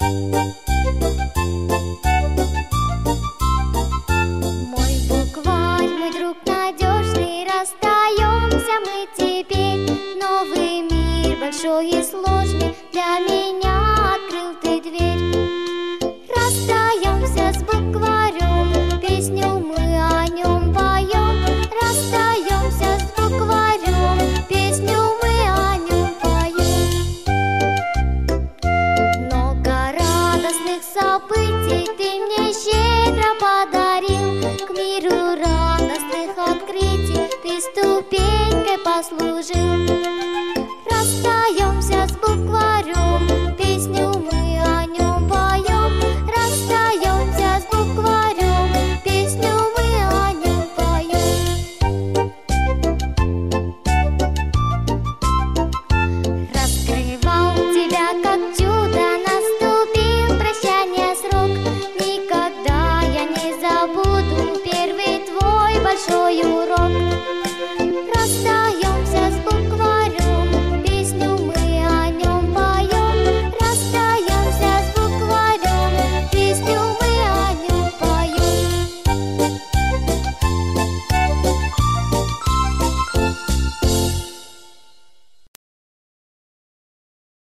Мой букварь, мой друг надежный, расстаемся мы теперь. Новый мир большой и сложный для меня открыл ты дверь. Расстаемся с букварем, песню мы о нем поем. Расстаемся с букварем, песню мы о нем поем. Много радостных событий ты мне щедро подарил. К миру радостных открытий ты ступенькой послужил. Расстаемся с букварем, песню мы о нем поем. Расстаемся с букварем, песню мы о нем поем. Раскрывал тебя как чудо, наступил прощание срок. Никогда я не забуду первый твой большой